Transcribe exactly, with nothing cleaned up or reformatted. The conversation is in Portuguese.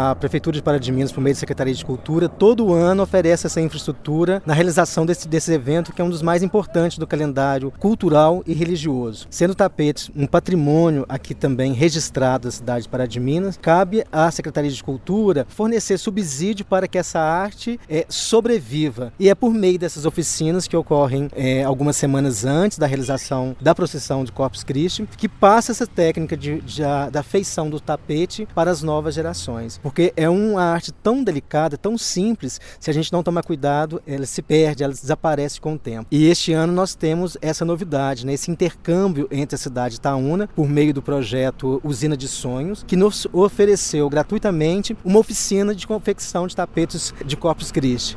A Prefeitura de Pará de Minas, por meio da Secretaria de Cultura, todo ano oferece essa infraestrutura na realização desse, desse evento, que é um dos mais importantes do calendário cultural e religioso. Sendo o tapete um patrimônio aqui também registrado da cidade de Pará de Minas, cabe à Secretaria de Cultura fornecer subsídio para que essa arte é, sobreviva. E é por meio dessas oficinas que ocorrem é, algumas semanas antes da realização da procissão de Corpus Christi, que passa essa técnica de, de, da feição do tapete para as novas gerações. Porque é uma arte tão delicada, tão simples, se a gente não tomar cuidado, ela se perde, ela desaparece com o tempo. E este ano nós temos essa novidade, né? Esse intercâmbio entre a cidade de Itaúna, por meio do projeto Usina de Sonhos, que nos ofereceu gratuitamente uma oficina de confecção de tapetes de Corpus Christi.